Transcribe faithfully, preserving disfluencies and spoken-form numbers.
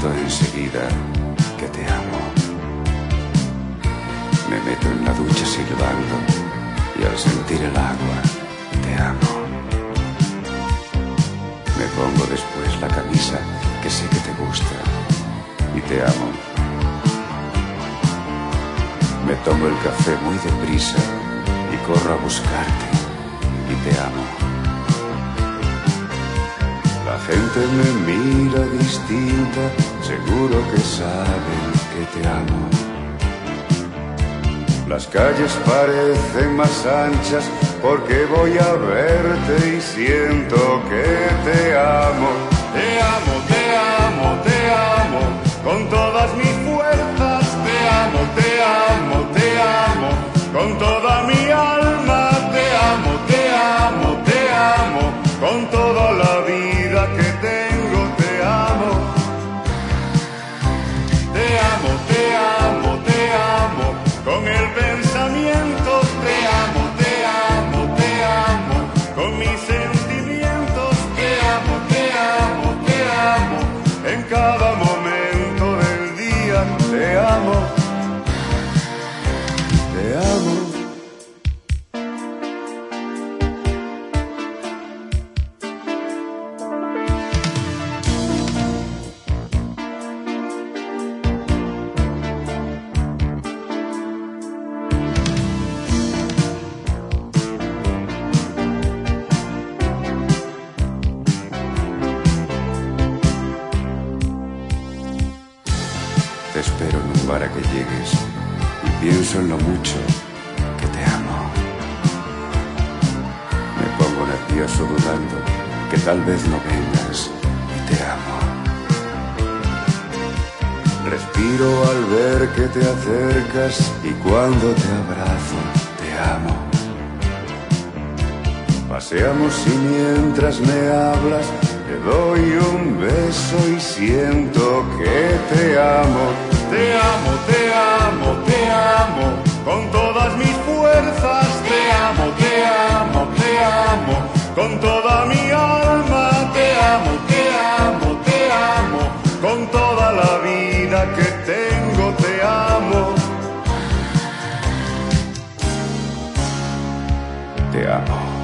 enseguida que te amo. Me meto en la ducha silbando y al sentir el agua te amo. Me pongo después la camisa que sé que te gusta y te amo. Me tomo el café muy deprisa y corro a buscarte y te amo. La gente me mira distinta, seguro que saben que te amo. Las calles parecen más anchas porque voy a verte y siento que te amo. Te amo, te amo, te amo, con todas mis fuerzas. Te amo, te amo, te amo, con toda mi alma. Te amo, te amo, te amo, con toda la vida que tengo. Te amo, te amo, te amo, te amo, con el pensamiento. Te amo, te amo, te amo, con mis sentimientos. Te amo, te amo, te amo, en cada momento del día. Te amo, te amo. Te espero en un bar a que llegues y pienso en lo mucho que te amo. Me pongo nervioso dudando que tal vez no vengas y te amo. Respiro al ver que te acercas y cuando te abrazo te amo. Paseamos y mientras me hablas te doy un beso y siento que te amo. Te amo, te amo, te amo, con todas mis fuerzas. Te amo, te amo, te amo, con toda mi alma. Te amo, te amo, te amo, con toda la vida que tengo. Te amo, te amo.